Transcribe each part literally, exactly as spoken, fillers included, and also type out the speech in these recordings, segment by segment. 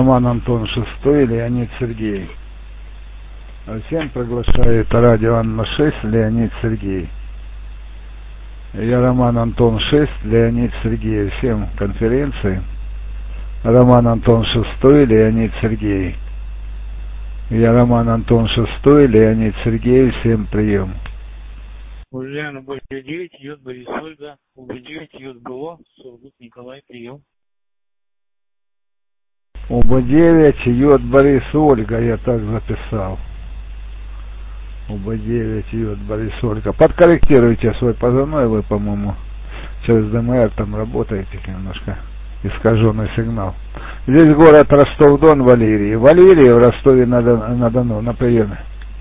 Роман Антон шестой, Леонид Сергей. Всем приглашает радио Анна шесть, Леонид Сергей. Я Роман Антон шесть, Леонид Сергей. Всем конференции. Роман Антон шестой, Леонид Сергей. Я Роман Антон шестой, Леонид Сергей. Всем прием. Ульяна Боря девять, идет Борис Ольга. У Б девять идет БО, Сургут Николай, прием. У Б девять идет Борис Ольга, я так записал. У Б девять идет Борис Ольга. Подкорректируйте свой позывной, вы, по-моему, через Д М Р там работаете немножко. Искаженный сигнал. Здесь город Ростов-Дон, Валерий. Валерий в Ростове-на-Дону, на приеме.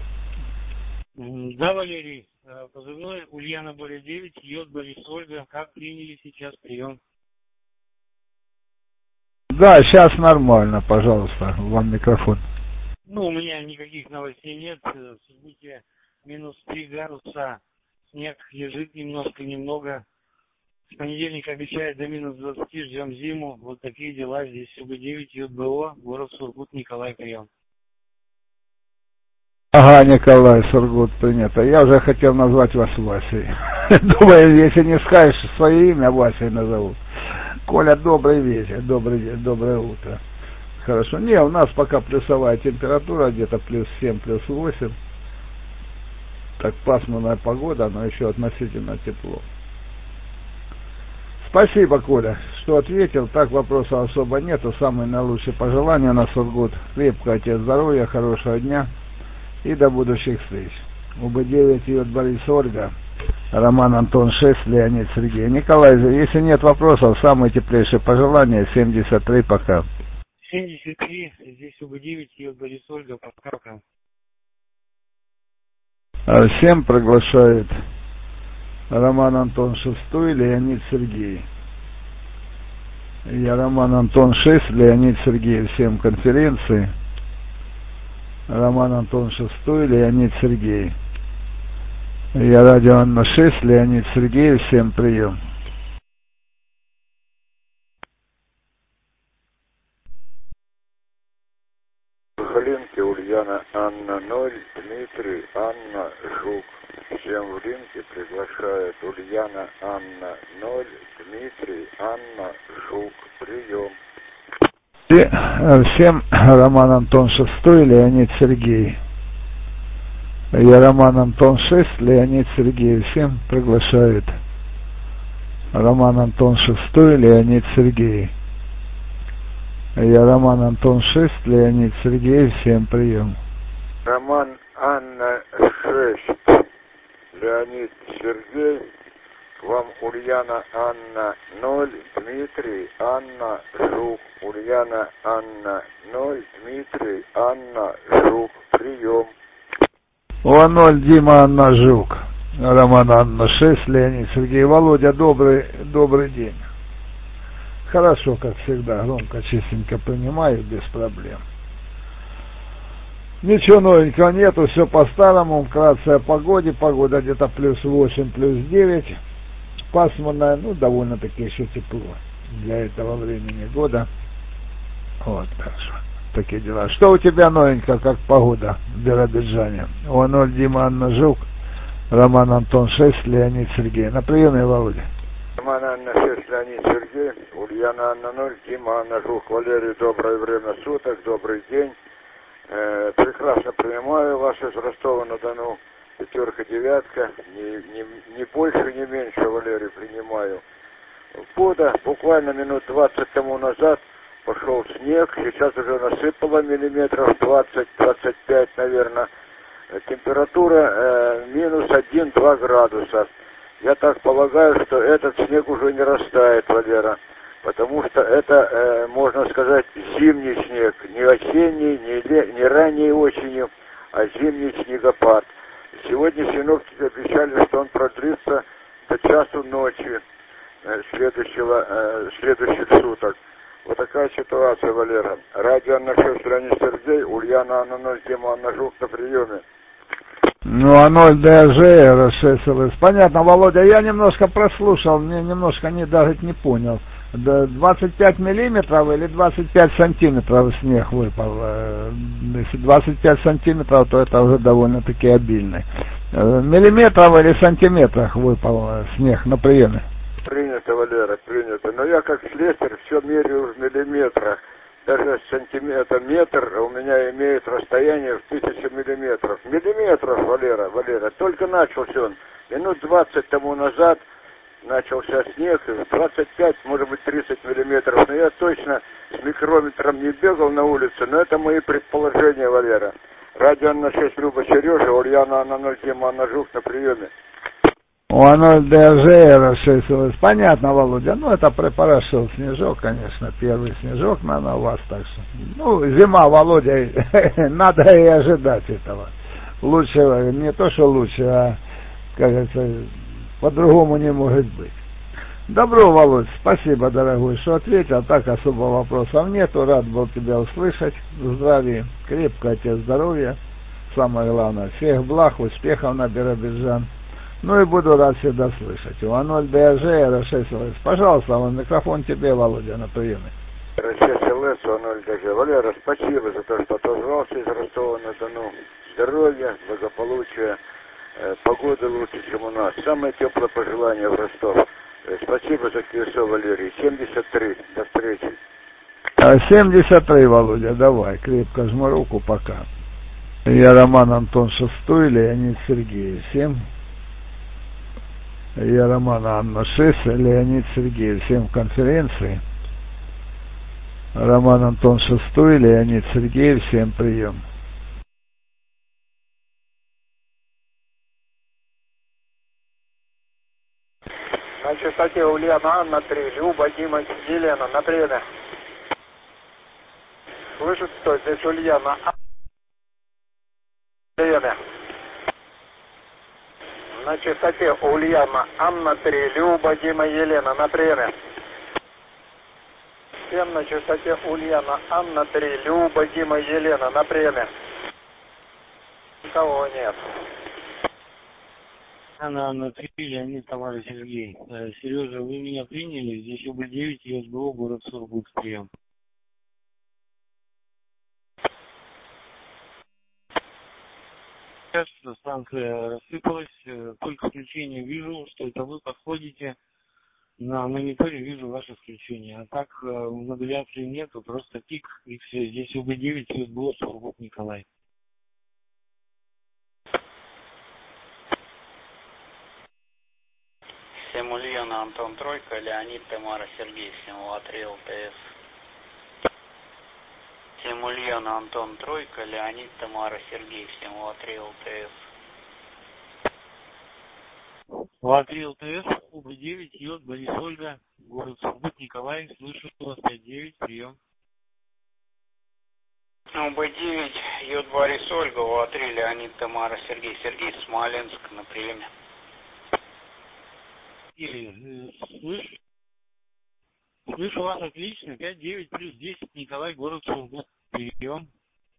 Да, Валерий. Позывной Ульяна Боря девять, идет Борис Ольга. Как приняли сейчас прием? Да, сейчас нормально, пожалуйста, вам микрофон. Ну, у меня никаких новостей нет. В Сургуте минус три градуса. Снег лежит немножко, немного. С понедельника обещают до минус двадцати, ждем зиму. Вот такие дела. Здесь У Б девять, идет БО, город Сургут, Николай, прием. Ага, Николай, Сургут, принято. Я уже хотел назвать вас Васей. Думаю, если не скажешь свое имя, Васей назовут. Коля, добрый вечер, добрый день, доброе утро. Хорошо. Не, у нас пока плюсовая температура, где-то плюс семь, плюс восемь. Так, пасмурная погода, но еще относительно тепло. Спасибо, Коля, что ответил. Так, вопросов особо нету. Самые наилучшие пожелания на Сургут. Крепкого тебе здоровья, хорошего дня и до будущих встреч. У Б девять идет Борис Ольга. Роман Антон шесть, Леонид Сергей. Николай, если нет вопросов, самые теплейшие пожелания. семьдесят три, пока. семьдесят три, здесь У Б девять, идет Борис Ольга, пока. Всем приглашает Роман Антон шестой, Леонид Сергей. Я Роман Антон шесть, Леонид Сергей. Всем конференции. Роман Антон шестой, Леонид Сергей. Я радио Анна шесть, Леонид Сергей. Всем прием. Глинки, Ульяна, Анна ноль, Дмитрий, Анна, Жук. Всем в линке приглашает Ульяна, Анна ноль, Дмитрий, Анна, Жук. Прием. И всем Роман Антон шестой, Леонид Сергей. Я Роман Антон шесть, Леонид Сергей. Всем приглашает Роман Антон шестой, Леонид Сергей. Я Роман Антон шесть, Леонид Сергей. Всем прием. Роман Анна шесть, Леонид Сергей. К вам Ульяна Анна ноль, Дмитрий, Анна, Жук. Ульяна Анна ноль, Дмитрий, Анна, Жук. Прием. О ноль, Дима, Анна, Жук. Роман Анна шесть, Леонид Сергей. Володя, добрый, добрый день. Хорошо, как всегда, громко, чистенько принимаю, без проблем. Ничего новенького нету, все по-старому. Вкратце о погоде. Погода где-то плюс восемь, плюс девять. Пасмурная, ну, довольно-таки еще тепло для этого времени года. Вот, хорошо. Такие дела. Что у тебя новенького, как погода в Биробиджане? О ноль, Дима, Анна, Жук. Роман Антон шесть, Леонид Сергей. На приеме, Володя. Роман Анна шесть, Леонид Сергей. Ульяна Анна ноль, Дима, Анна, Жук. Валерий, доброе время суток, добрый день. Э, прекрасно принимаю вас из Ростова-на-Дону. Пятерка, девятка. Не, не, не больше, не меньше, Валерий, принимаю. Года, буквально минут двадцать тому назад пошел снег. Сейчас уже насыпало миллиметров двадцать-двадцать пять, наверное. Температура э, минус один-два градуса. Я так полагаю, что этот снег уже не растает, Валера. Потому что это, э, можно сказать, зимний снег. Не осенний, не, ле, не ранней осенью, а зимний снегопад. Сегодня синоптики обещали, что он продлится до часу ночи э, следующего, э, следующих суток. Вот такая ситуация, Валера. Радио Анна шесть, Леонид Сергей, Ульяна Анна ноль, Дима Анна Жук на приеме. Ну, а ноль ДЖ, шесть ЛС. Понятно, Володя, я немножко прослушал, мне немножко не, даже не понял. двадцать пять миллиметров или двадцать пять сантиметров снег выпал. Если двадцать пять сантиметров, то это уже довольно-таки обильный. Миллиметров или сантиметрах выпал снег на приеме? Принято, Валера, принято. Но я как слесарь все меряю в миллиметрах. Даже сантиметр, метр у меня имеет расстояние в тысячу миллиметров. Миллиметров, Валера, Валера. Только начался он. Минут двадцать тому назад начался снег, двадцать пять, может быть, тридцать миллиметров. Но я точно с микрометром не бегал на улице, но это мои предположения, Валера. Радио на шесть Люба Сережа, Ульяна на ноль Дима Анна Жук на приеме. О, ноль ДЖ шесть. Понятно, Володя. Ну, это припорошил снежок, конечно. Первый снежок, наверное, у вас так что. Ну, зима, Володя, надо и ожидать этого. Лучше, не то, что лучше, а, как говорится, по-другому не может быть. Добро, Володь, спасибо, дорогой, что ответил. Так особо вопросов нету. Рад был тебя услышать. Здравия, крепкого тебе здоровья. Самое главное, всех благ, успехов на Биробиджан. Ну и буду рад всегда слышать. У ноль ДЖ шесть ЛС. Пожалуйста, микрофон тебе, Володя, на приеме. шесть ЛС, ноль ДЖ. Валера, спасибо за то, что отозвался из Ростова-на-Дону. Здоровья, благополучия, э, погоды лучше, чем у нас. Самое теплое пожелание в Ростов. Э, спасибо за колесо, Валерий. семьдесят три. До встречи. семьдесят три, Володя, давай. Крепко жму руку, пока. Я Роман Антон Шестой, Леонид Сергеев. Всем. Я Роман Анна шесть, Леонид Сергеев. Всем в конференции. Роман Антон Шестой, Леонид Сергеев. Всем прием. На частоте Ульяна Анна три, Люба, Дима, Елена, на приеме. Слышит, что здесь Ульяна Анна. Приеме. На частоте Ульяна Анна три, Люба, Дима, Елена, на приеме. Всем на частоте Ульяна Анна три, Люба, Дима, Елена, на приеме. Никого нет. Анна Анна три, Леонид, Тамара, Сергей. Сережа, вы меня приняли? Здесь ю бэ девять, ЕСБО, город Сургут, прием. Сейчас станция рассыпалась, только включение вижу, что это вы подходите. На мониторе вижу ваше включение. А так модуляции нету, просто пик и все. Здесь ю бэ девять, ЕСБО, Сургут, Николай. Всем Ульяна, Антон Тройка, Леонид, Тамара, Сергей, всем ЛА-три ЛТС. Всем Ульяна, Антон Тройка, Леонид, Тамара, Сергей, всем ЛА-три ЛТС. ЛА-три ЛТС, ю бэ девять, Йод, Борис, Ольга, город Сургут, Николай, слышу вас, пять девять, прием. ю бэ девять, Йод, Борис, Ольга, ЛА-три, Леонид, Тамара, Сергей, Сергей, Смоленск, на приеме. Или, слышу, слышу вас отлично, пять девять плюс десять, Николай, город Сургут, прием.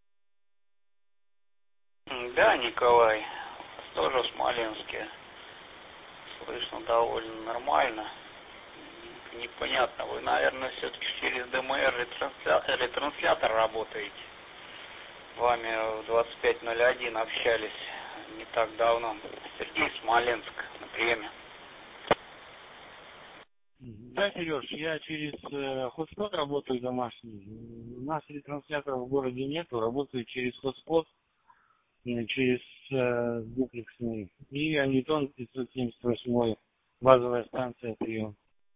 Да, Николай, тоже в Смоленске. Слышно довольно нормально. Непонятно, вы, наверное, все-таки через дэ эм эр ретрансля... ретранслятор работаете. С вами в двадцать пять ноль один общались не так давно. Сергей, Смоленск, на приеме. Да, Сереж, я через э, хотспот работаю домашний. У нас ретрансляторов в городе нету, работаю через хотспот, э, через э, дуплексный. И Анитон пятьсот семьдесят восемь, базовая станция, прием.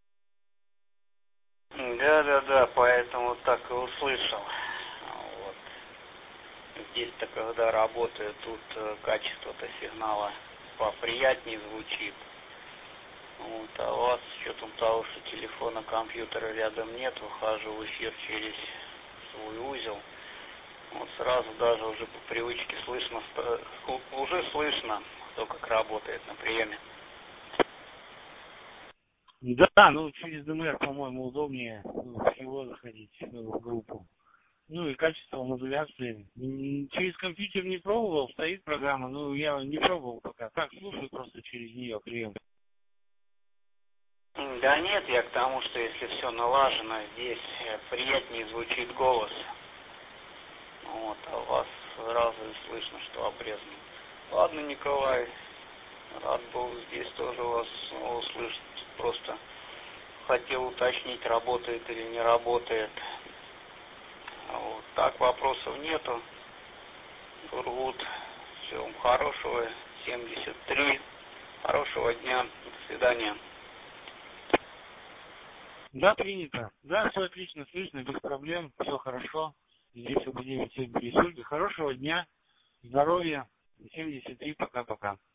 Да-да-да, поэтому так и услышал. Вот. Здесь-то, когда работаю, тут э, качество-то сигнала поприятнее звучит. Вот, а у вас с учетом того, что телефона, компьютера рядом нет, выхожу в эфир через свой узел. Вот сразу даже уже по привычке слышно, уже слышно, кто как работает на приеме. Да, ну через дэ эм эр, по-моему, удобнее всего заходить в группу. Ну и качество модуляции. Через компьютер не пробовал, стоит программа, но я не пробовал пока. Так, слушаю просто через нее прием. Да нет, я к тому, что если все налажено, здесь приятнее звучит голос. Вот, а у вас сразу слышно, что обрезано. Ладно, Николай, рад был здесь тоже вас услышать. Просто хотел уточнить, работает или не работает. Вот. Так, вопросов нету. Тургут, всего вам хорошего. семьдесят три. Хорошего дня. До свидания. Да, принято. Да, все отлично слышно, без проблем, все хорошо. Здесь у девять семь Ольга. Хорошего дня, здоровья. семьдесят три, пока-пока.